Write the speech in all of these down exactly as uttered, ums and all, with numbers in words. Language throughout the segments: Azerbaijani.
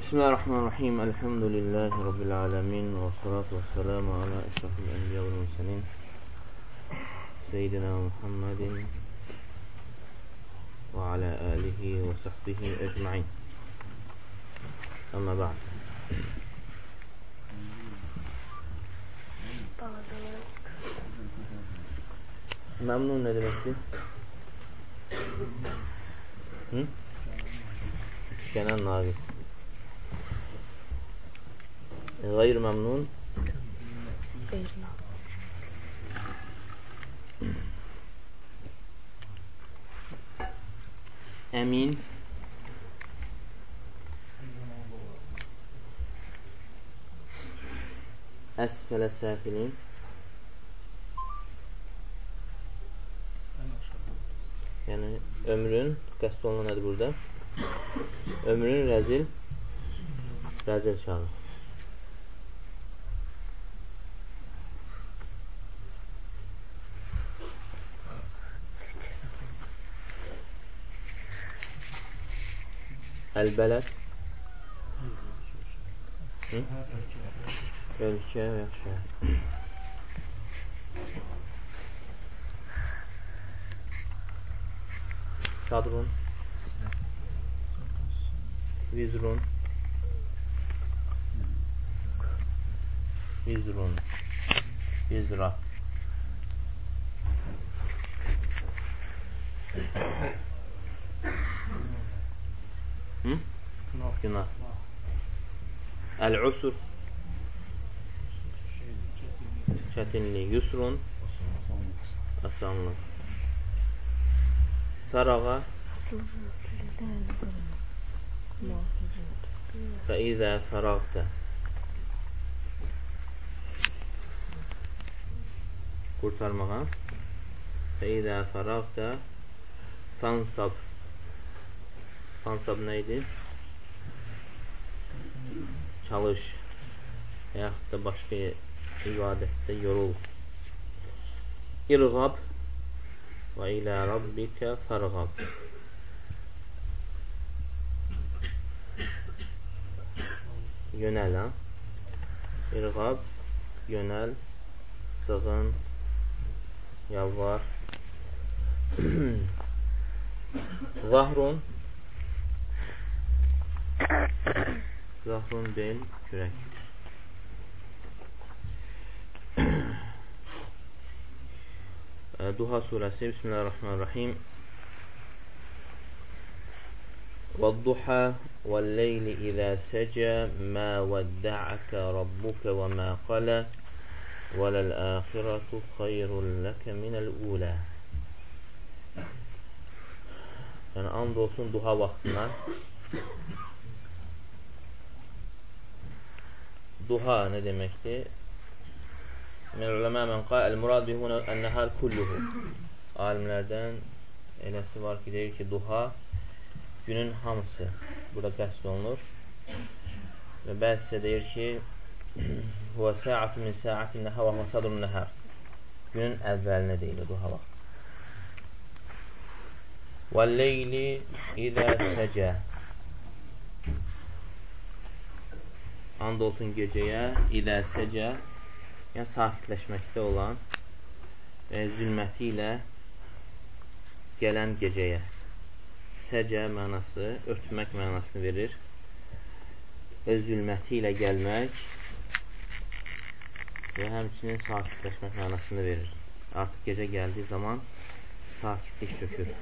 Bismillahirrahmanirrahim. Elhamdülillahi Rabbil alemin. Və salatu və selamu ala əşrafil ənbiya və mürsəlin. Seyyidina Muhammedin və alə alihi və sahbihi ecmain. Amma ba'd. Məmnun nə deməkdir? Hı? Tükənən naqis. Gayr məmnun. Əmin. Əsfələ səfilin. Yəni ömrün, qəsd olunan nədir burada? Ömrün rəzil, rəzil çağı. Əl-bələd. Ölkə, yaxşı. Sadrun. Vizrun. Vizrun. Vizra. Hı? Günah. Əl-usur. Çətinlik. Yusrun. Asanlıq. Fərağa. Fəizə fəraqtə. Qurtarmağa. Fəizə fəraqtə. Fansab. Fansab nə idi? Çalış. Yaxud da başqa ibadətdə yorul. İrğab. Və ilə rabbikə fərğab. Yönəl, ha? İrğab, yönəl, sığın, yalvar. Zahrun. Zahrun bel, kürək. Duha surəsi. Bismillahirrahmanirrahim. وَالضُّحَى وَاللَّيْلِ إِذَا سَجَى مَا وَدَّعَكَ رَبُّكَ وَمَا قَلَى وَلَلْآخِرَةُ خَيْرٌ لَكَ مِنَ الْأُولَى. Yəni, and olsun duha vaxtına. Duha nə deməkdir? Məluləmə mən qal, əl-murad bihunə ən-nəhər kulluhu. Alimlərdən eləsi var ki, deyir ki, duha günün hamısı burada qəsd olunur. Və bəzisə deyir ki, huvə sə'atu min sə'atin nəhər və huvə sadrun nəhər. Günün əvvəlinə deyilir duha vaxt. Və-leyli izə səcə. And olsun gecəyə, izə səcə, yəni sakitləşməkdə olan və zülməti ilə gələn gecəyə. Səcə mənası, örtmək mənasını verir. Və zülməti ilə gəlmək və həmçinin sakitləşmək mənasını verir. Artıq gecə gəldiyi zaman sakitlik çökür.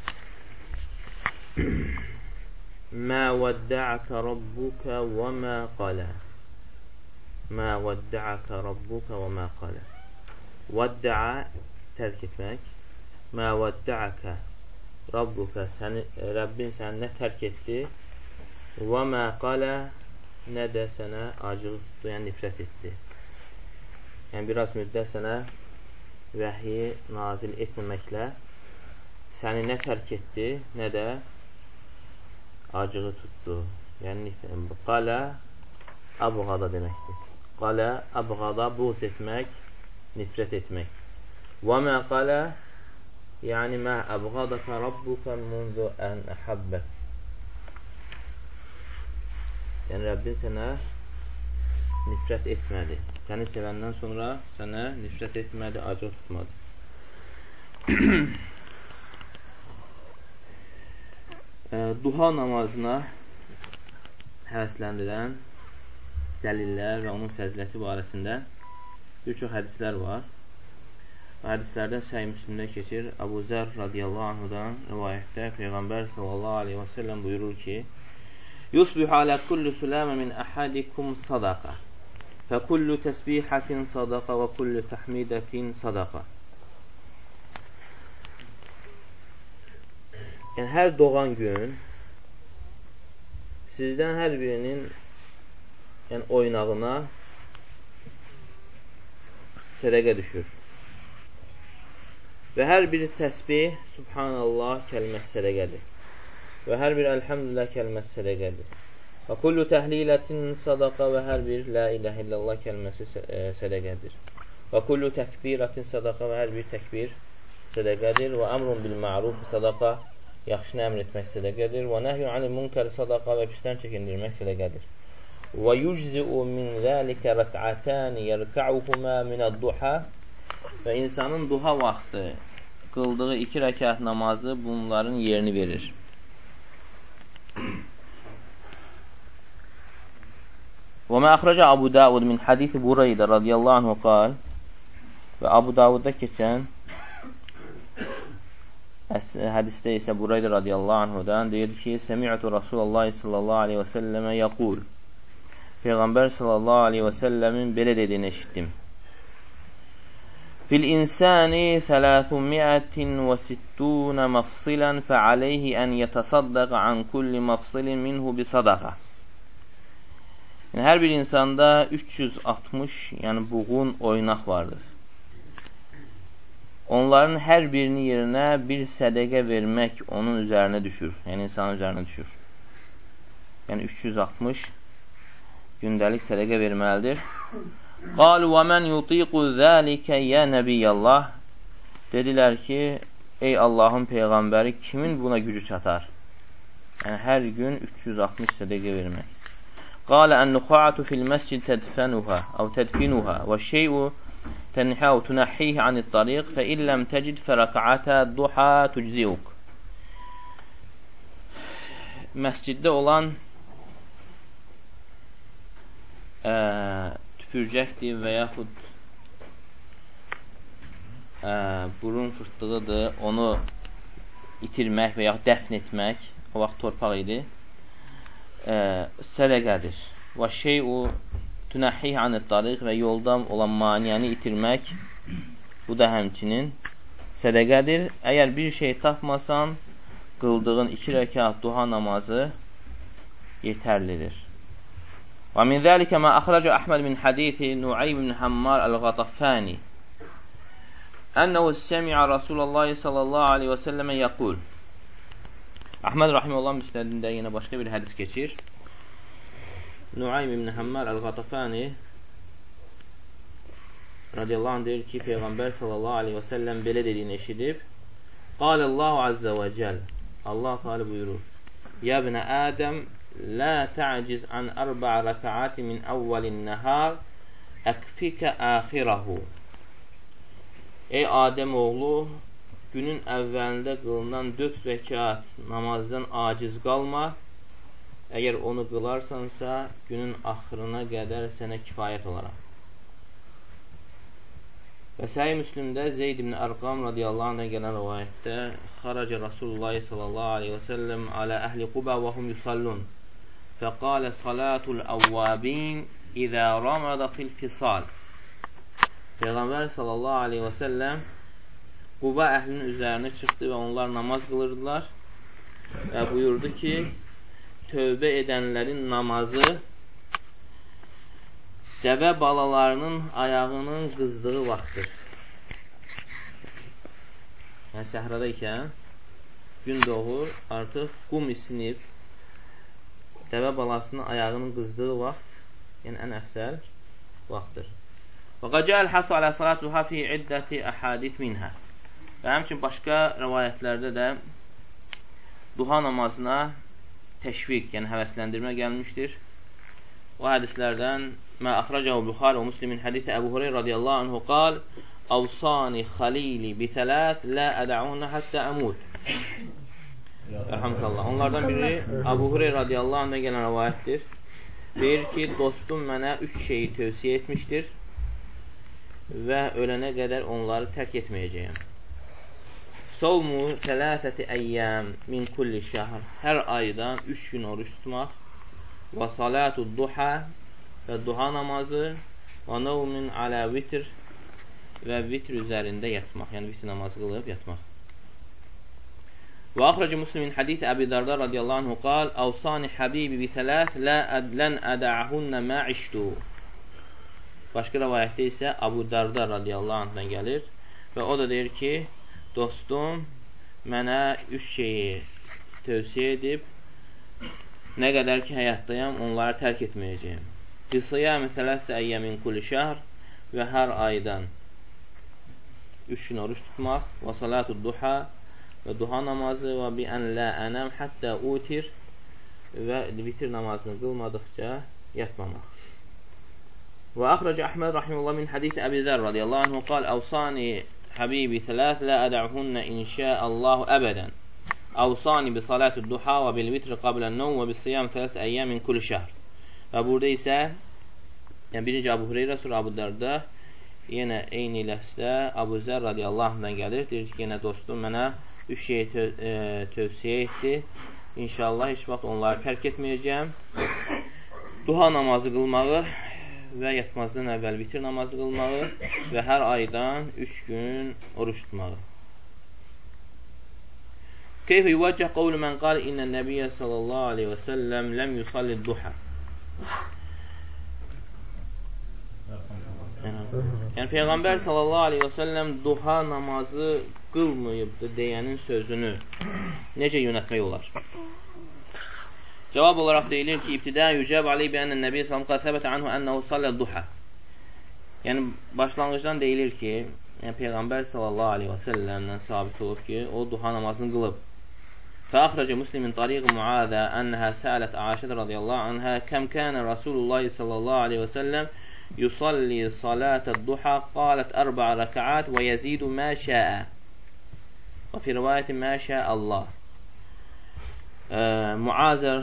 Mə vəddə'əkə rabbuka və mə qalə. Mə vəddə'əkə rabbuka və mə qalə. Vəddə'ə tərk etmək. Mə vəddə'əkə rabbuka, səni, Rəbbin səni nə tərk etdi? Və mə qalə, nə də sənə acıq tutdu, yəni nifrət etdi. Yəni, biraz müddət sənə vəhiyi nazil etməməklə səni nə tərk etdi, nə də acığı tutdu. Yəni, qalə abğada deməkdir. Qalə abğada buğz etmək, nifrət etmək. Və mə qalə, yəni mə əbğadəkə rabbuka mundu ən əhabbək. Yəni, Rəbbin sənə nifrət etmədi. Səni sevəndən sonra sənə nifrət etmədi, acı tutmadı. Duha namazına həvəsləndirən dəlillər və onun fəziləti barəsində bir çox hədislər var. Bu hədislərdən Səhih Müslimdə keçir. Əbu Zər radiyallahu anhudan rivayətdə Peyğəmbər sallallahu aleyhi və səlləm buyurur ki: Yusbihu alə kullu süləmə min əhədikum sadaqa fə kullu təsbihətin sadaqa və kullu təhmidətin sadaqa. Yəni, hər doğan gün sizdən hər birinin yəni, oynağına sədəqə düşür. Və hər bir təsbih Subhanallah kəlməsi sədəqədir. Və hər bir Elhamdülillah kəlməsi sədəqədir. Və kullu təhlilətin sadaqa və hər bir La iləhə illallah kəlməsi sədəqədir. Və kullu təkbiratin sadaqa və hər bir təkbir sədəqədir. Və əmrun bil ma'ruf sadaqa, yaxşını əmr etmək sədəqədir. Və nəhyun anil munkar sadaqa və pisdən çəkindirmək sədəqədir. Və yuczi'u min zəlikə rək'atani yərka'uhumə minəd-duha və insanın duha vaxtı qıldığı iki rəkat namazı bunların yerini verir. Və mə əxrəcə Abu Davud min hadithi Bureydə radiyallahu anhu qal və Abu Davudda keçən hədisdə isə Bureydə radiyallahu anhudan deyir ki, Səmi'tu Rasulullah sallallahu aleyhi və səlləmə yəqul Peyğəmbər sallallahu aleyhi və səlləmin belə dediyini eşitdim. Fil insani thələthummiətin və sittuna mafsilən fəaleyhi ən yətəsaddəqə an kulli mafsilin minhu bi sadaqa. Yəni, hər bir insanda üç yüz altmış, yəni buğun oynaq vardır. Onların hər birini yerinə bir sədəqə vermək onun üzərinə düşür. Yəni, insanın üzərinə düşür. Yəni, üç yüz altmış gündəlik sədəqə verməlidir. Qalu və mən yutiqu zəlikə yə nəbiyyəllah. Dedilər ki, ey Allahın Peyğəmbəri, kimin buna gücü çatar? Yəni, hər gün üç yüz altmış sədəqə vermək. Qalə ən-nuxa'atu fil məscid tədfənuhə əv tədfinuhə və şey'u tənhəv tunəhih anit-tariq fə illəm təcid fərəka'ətə duha tücziyuk. Məsciddə olan ə, tüpürcəkdir və yaxud ə, burun fırtdığıdır, onu itirmək və yaxud dəfn etmək, o vaxt torpaq idi, ə, sədəqədir. Və şey'u tunəhih anit-tariq və yoldan olan maniyəni itirmək, bu da həmçinin sədəqədir. Əgər bir şey tapmasan, qıldığın iki rəkat duha namazı yetərlidir. Və min zəlikə mə əxrəcə Əhməd min hadithi Nuaym ibn Hammar el-Qatafani ənəhu səmi'a Rasulullah sallallahu aleyhi və səlləmə yəqul. Əhməd rahiməhullah müsnədində yenə başqa bir hədis keçir. Nuaym ibn Hammar el-Qatafani radiyallahu anh deyir ki, Peyğəmbər sallallahu aleyhi və səlləm belə dediyini eşidib. Qalallahu azza və cəl. Allah Teala buyurur: Ya ibn Adəm, la ta'ciz an arba'a rakaati min awwalin nahar akfika axirahu. Ey Adəm oğlu, günün əvvəlində qılınan dörd rəkat namazdan aciz qalma. Əgər onu qılarsansa, günün axırına qədər sənə kifayət olaraq. Və Səhih Müslimdə Zeyd ibn Ərqam radiyallahu anh'a gələn rivayətdə xaracə Rasulullah sallallahu aleyhi və səlləm alə əhli Quba və hum yusallun fəqalə salatul əvvabin izə ramada fil fisal. Peyğəmbər sallallahu aleyhi və səlləm Quba əhlinin üzərinə çıxdı və onlar namaz qılırdılar və buyurdu ki, tövbə edənlərin namazı dəvə balalarının ayağının qızdığı vaxtdır. Yəni, səhrada ikən gün doğur, artıq qum isinib, dəvə balasının ayağının qızdığı vaxt, yəni ən əfsəl vaxtdır. Və qəcəl həsu alə salatuha fi iddəti əhadith minhə. Və həmçin başqa rəvayətlərdə də duha namazına təşviq, yəni həvəsləndirmə gəlmişdir. o hədislərdən mə əxrəcəhu Buxari və Müslimin hədisi Əbu Hureyra radiyallahu anhu qal Avsani xalili bitələt lə ədəunə həttə əmud. Rəhəmdəllah. Onlardan biri Əbu Hureyra radiyallahu anh'a gələn rəvayətdir. Deyir ki, dostum mənə üç şeyi tövsiyə etmişdir və ölənə qədər onları tərk etməyəcəyəm. Savmu tələfəti əyyəm min kulli şəhr. Hər aydan üç gün oruç tutmaq. Və salatu duha və duha namazı və nevmin alə vitr və vitr üzərində yatmaq. Yəni vitr namazı qılıb yatmaq. Və əxrəcə Müslimin hədisi Əbi Darda radiyallahu anhu qal Avsani habibi bitələf lən ədə'hunnə mə işdu. Başqa rəvayətdə isə Əbu Darda radiyallahu anhudan gəlir və o da deyir ki, dostum mənə üç şeyi tövsiyə edib nə qədər ki həyatdayam, onları tərk etməyəcəyim. Qısıyəmi sələsə əyyəmin kulli şəhr və hər aydan üç gün oruç tutmaq və salatu duha və duha namazı və bi ən lə ənəm həttə utir və vitir namazını qılmadıqca yatmamaq. Və əxrəcə Əhməd rahimullah min hədisi Əbi Zər radiyallahu anhu qal Avsani habibi thələth lə ədə'hunnə inşəəllahu əbədən. Avsani bi salatu duha və bil vitri qablən nəvm və bi siyam thələs əyyəm min kulli şəhr. Və burada isə yəni birinci Əbu Hureyra, sonra Əbu Darda, yenə eyni ləfsdə Əbu Zər radiyallahu anhdan gəlir. Deyir ki, yenə dostum mənə üç şeyi tö e, tövsiyə etdi. İnşallah heç vaxt onları tərk etməyəcəm. Duha namazı qılmağı və yatmazdan əvvəl vitir namazı qılmağı və hər aydan üç gün oruç tutmağı. Keyfə yuvəccəh qavlu mən qal innən nəbiyyə sallallahu aleyhi və səlləm ləm yusalli duha. Yəni Peyğəmbər sallallahu aleyhi və səlləm duha namazı qılmayıbdır deyənin sözünü necə yönətmək olar? Cavab olaraq deyilir ki, ibtidə yücəb aleyh bi ənən nəbiyyə sallallahu aleyhi və səlləm anhu ənəhu sallə duha. Yəni başlanğıcdan deyilir ki, yəni, Peyğəmbər sallallahu aleyhi və səlləmdən sabit olub ki, o duha namazını qılıb. فأخرج مسلم من طريق معاذة أنها سألت عائشة رضي الله عنها كم كان رسول الله صلى الله عليه وسلم يصلي صلاة الضحى قالت أربع ركعات ويزيد ما شاء وفي رواية ما شاء الله. Muazər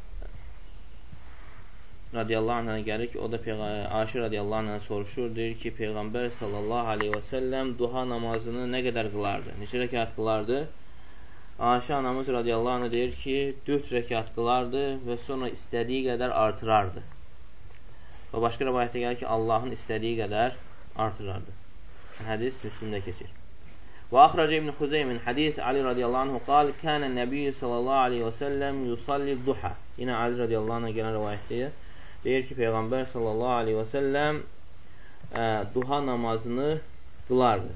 radiyallahu anh'a gəlir ki, o da Ayşə radiyallahu anh'a soruşur, deyir ki, Peyğəmbər sallallahu aleyhi və səlləm duha namazını nə qədər qılardı? Neçə rəkat qılardı? Ayşə anamız radiyallahu anh'a deyir ki, dörd rəkat qılardı və sonra istədiyi qədər artırardı. Və başqa rəvayətdə gəlir ki, Allahın istədiyi qədər artırardı. Hədis Müslimdə keçir. Və əxrəcə İbn Xuzeymin hədis Ali radiyallahu anhu qal, kənə nəbiyyü sallallahu aleyhi və səlləm yusalli duha. Yine Ali radiyallahu anh'a gələn rəvayətdə deyir ki, Peyğəmbər sallallahu aleyhi və səlləm ə, duha namazını qılardı.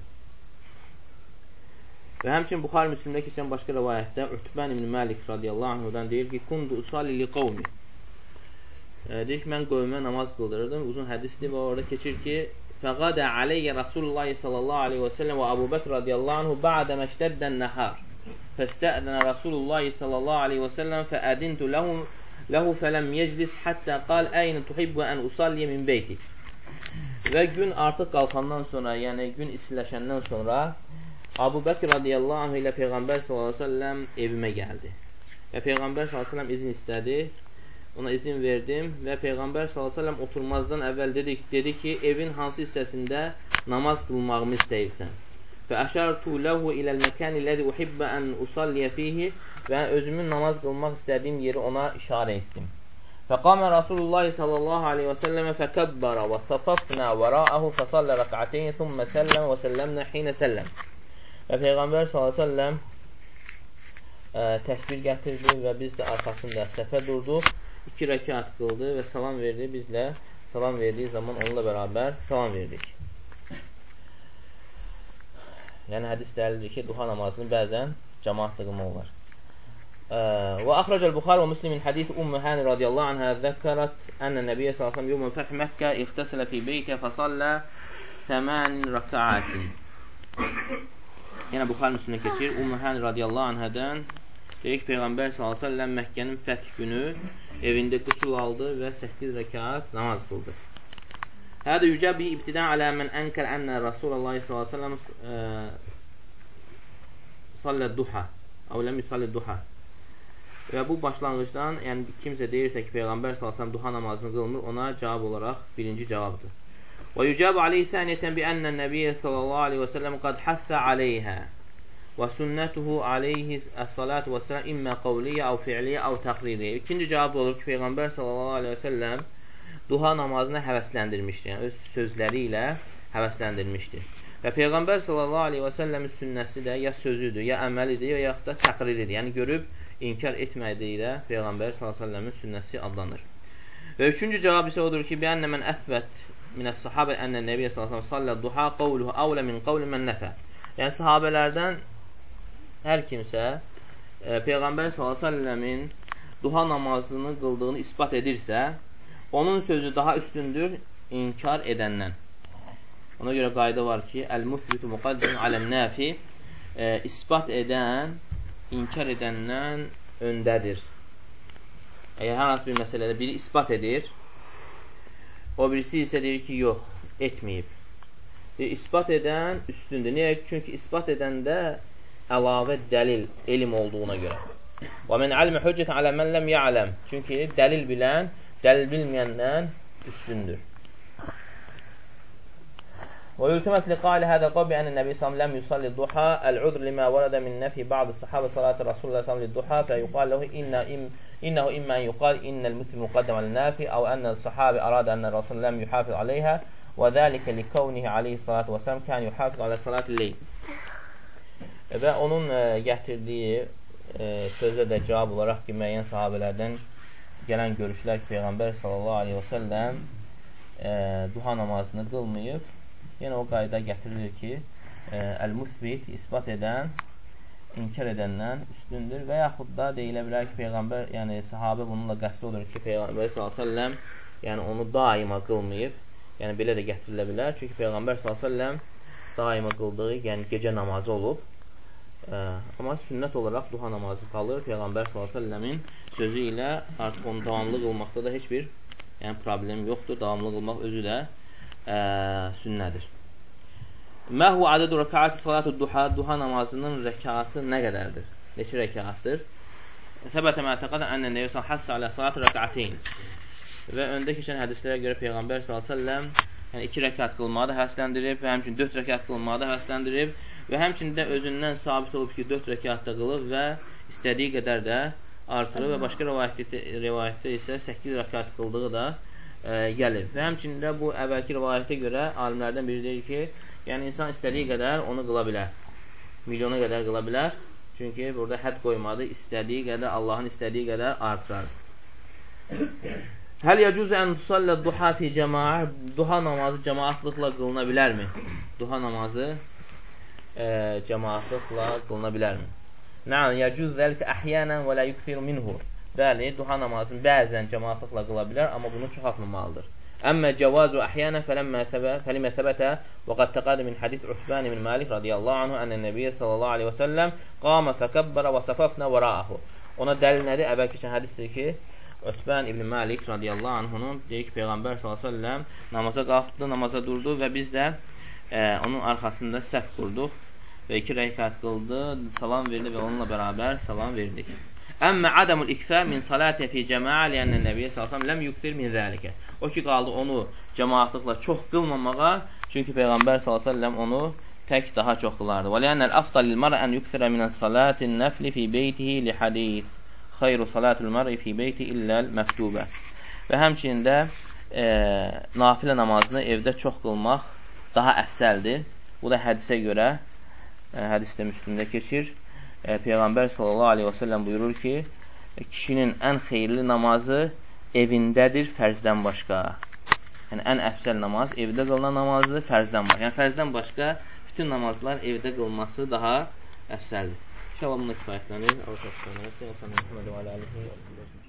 Və həmçin Buxari Müslimdə keçən başqa rəvayətdə Utbən ibn Məlik radiyallahu anhudan deyir ki, kundu usalli li qavmi. Deyir ki, mən qövmə namaz qıldırırdım. Uzun hədisdir və orada keçir ki, fəqadə aleyyə Rasulullah sallallahu aleyhi və səlləm və Əbu Bəkr radiyallahu anhu ba'də məşdəddən nəhər. Fəstəədənə Rasulullah sallallahu aleyhi və səlləm fəədintu ləhu fələm yeclis həttə qal əynə tuhibbu ən usalliyə min beytik. Və gün artıq qalxandan sonra, yəni gün istiləşəndən sonra Əbu Bəkr radiyallahu anh ilə Peyğəmbər sallallahu aleyhi və səlləm evimə gəldi. Və Peyğəmbər sallallahu aleyhi və səlləm izin istədi. Ona izin verdim və Peyğəmbər sallallahu aleyhi və səlləm oturmazdan əvvəl dedi, dedi ki, evin hansı hissəsində namaz qılmağımı istəyirsən? Və əşərtu ləhu iləl məkəni ləzi uhibbə ən usalliyə fihi və özümün namaz qılmaq istədiyim yeri ona işarə etdim. Fəqamə Rasulullah sallallahu aleyhi və səlləmə fəkəbbərə və safafnə vərəəhu fəsallə rəqəteyni thümmə səlləm və səlləmnə xinə səlləm. Və Peyğəmbər sallallahu aleyhi və səlləm ə, təkbir gətirdi və biz də arxasında səfə durduq, iki rəkat qıldı və salam verdi, bizlə salam verdiyi zaman onunla bərabər salam verdik. Yəni hədis dəlildir ki, duha namazını bəzən cəmaatla qılmaq olar. Və əxrəcəl Buxari və Müslimin hədisi Ümmü Hani radiyallahu anhə zəkərət ənə Nəbiyyə sallallahu əleyhi və səlləm yevmə fəth Məkkə ixtəsələ fi beytə fəsallə səmən rəkaatin. Yəni Buxari Müslimdə keçir. Ümmü Hani radiyallahu anhədən Deyək, Peyğəmbər sallallahu əleyhi və səlləm Məkkənin fəth günü evində qüsul aldı və səkkiz rəkat namaz qıldı. Hədə yücəbi ibtidən alə mən ənkər ənə Rasulullah sallallahu əleyhi və səlləm salləd duha, əvləm yusalləd duha. Və bu başlanğıcdan, yəni kimsə deyirsə ki, Peyğəmbər sallallahu əleyhi və səlləm duha namazını qılmır, ona cavab olaraq birinci cavabdır. Və yücəbu aleyhi səniyətən bi ənə nəbiyyə sallallahu əleyhi və səlləm qad hassə aleyhə və sünnətuhu aleyhi əs-salatu və səlləm immə qavliyyə, əv fi'liyyə, əv təqririyyə. İkinci cavab olur ki, Peyğəmbər sallallahu əleyhi və səlləm duha namazına həvəsləndirmişdir. Yəni, öz sözləri ilə həvəsləndirmişdir. Və Peyğəmbər sallallahu əleyhi və səlləmin sünnəsi də ya sözüdür, ya əməlidir, ya yaxud da təqriridir. Yəni, görüb inkar etmədiyi ilə Peyğəmbər sallallahu əleyhi və səlləmin sünnəsi adlanır. Və üçüncü cavab isə odur ki, bəənnə mən əthbət minəs sahabə ənə nəbiyyə sallallahu əleyhi və səlləm duha qavluhu əvlə min qavli mən nəfə. Yəni, sahabələrdən hər kimsə e, Peyğəmbər sallallahu əleyhi və səlləmin duha namazını qıldığını isbat edirsə, onun sözü daha üstündür inkar edəndən. Ona görə qayda var ki, əl-müsbitu muqaddim aləm-nəfi e, isbat edən, inkar edəndən öndədir. Əgər hər hansı bir məsələdə biri isbat edir, o birisi isə deyir ki, yox, etməyib. E, isbat edən üstündür. Niyə? Çünki isbat edəndə əlavə dəlil, elm olduğuna görə. Və mən almə hüccətən alə mən ləm ya'ləm. Çünki dəlil bilən, dəlil bilməyəndən üstündür. Və yültəməs li qali hədə qabi ənə nəbi sallam ləm yusalli duha əl-udr limə vərədə min nəfi ba'dı sahabə salatı Rasulullah sallam li duha fə yuqal ləhu innəhu immən yuqal innəl müslim müqaddəm alə-nəfi əv ənəl sahabə əradə ənə Rasul ləm yuhafiz aleyhə və zəlikə li kəvnihi aleyhi salatu və sələm kən yuhafiz alə salatı leyl. Və onun e, gətirdiyi e, sözə də cavab olaraq ki, müəyyən sahabələrdən gələn görüşlər ki, Peyğəmbər sallallahu aleyhi və səlləm e, duha namazını qılmayıb. Yəni, o qayda gətirilir ki, e, əl-müsbit isbat edən, inkar edəndən üstündür və yaxud da deyilə bilər ki, Peyğəmbər, yəni sahabə bununla qəsd olur ki, Peyğəmbər sallallahu aleyhi və səlləm yəni, onu daima qılmayıb. Yəni, belə də gətirilə bilər. Çünki Peyğəmbər sallallahu aleyhi və səlləm daima qıldığı, yəni gecə namazı olub. Ə, amma sünnət olaraq duha namazı qalır. Peyğəmbər sallallahu əleyhi və səlləmin sözü ilə artıq onu davamlı qılmaqda da heç bir yəni, problem yoxdur. Davamlı qılmaq özü də ə, sünnədir. Məhvu adədu rəkəati salatu duha, duha namazının rəkatı nə qədərdir? Neçə rəkatdır? Səbətə məətəqədə ənə nevisən həssə alə salatu rəkəateyn. Və öndə keçən hədislərə görə Peyğəmbər sallallahu əleyhi və səlləm yəni iki rəkat qılmağı da həvəsləndirib və həmçinin dörd rəkat qılmağı da həvəsləndirib və həmçində özündən sabit olub ki, dörd rəkatda qılıb və istədiyi qədər də artırıb və başqa rivayətdə, rivayətdə isə səkkiz rəkat qıldığı da e, gəlir. Və həmçində bu əvvəlki rivayətə görə alimlərdən biri deyir ki, yəni insan istədiyi qədər onu qıla bilər. Milyona qədər qıla bilər. Çünki burada hədd qoymadı, istədiyi qədər, Allahın istədiyi qədər artırar. Həl yəcuzə ən tusallə duha fi cəmaə, duha namazı cəmaatlıqla qılına bilərmi? Duha namazı e, cəmaatlıqla qılına bilərmi? Nəam, yəcuz zəlikə əhyənən və lə yükfiru minhu. Bəli, duha namazını bəzən cəmaatlıqla qıla bilər, amma bunu çoxaltmamalıdır. Əmmə cəvazu əhyənən fəlimə səbətə və qad təqadə min hadis Uthman ibn Malik radiyallahu anhu ənə nəbiyyə sallallahu aleyhi və səlləm qamə fəkəbbərə və səfəfnə vərəəhu. Ona dəlil nədir? Əvvəl keçən hədisdir ki, Uthman ibn Malik radiyallahu anhunun deyir ki, Peyğəmbər sallallahu aleyhi və səlləm namaza qalxdı, namaza durdu və biz də e, onun arxasında səhv qurduq və iki rəkat qıldı, salam verdi və onunla bərabər salam verdik. Əmmə adamul ikfə min salətə fi cəmaə liyənnə nəbiyyə sallallahu aleyhi və səlləm ləm yukfir min zəlikə. O ki, qaldı onu cəmaatlıqla çox qılmamağa, çünki Peyğəmbər sallallahu aleyhi və səlləm onu tək daha çox qılardı. Və liyənnəl afdal lil marə ən yukfirə minən salatin nəfli fi beytihi li hadis. Xeyru salatul mar'i fi beyti illəl məktubə. Və həmçinin də e, nafilə namazını evdə çox qılmaq daha əfsəldir. Bu da hədisə görə, e, hədisdə Müslimdə keçir. E, Peyğəmbər sallallahu aleyhi və səlləm buyurur ki, kişinin ən xeyirli namazı evindədir fərzdən başqa. Yəni, ən əfsəl namaz evdə qılınan namazdır fərzdən başqa. Yəni, fərzdən başqa bütün namazlar evdə qılması daha əfsəldir. İnşallah bununla kifayətlənir. Allah təşəkkür edir.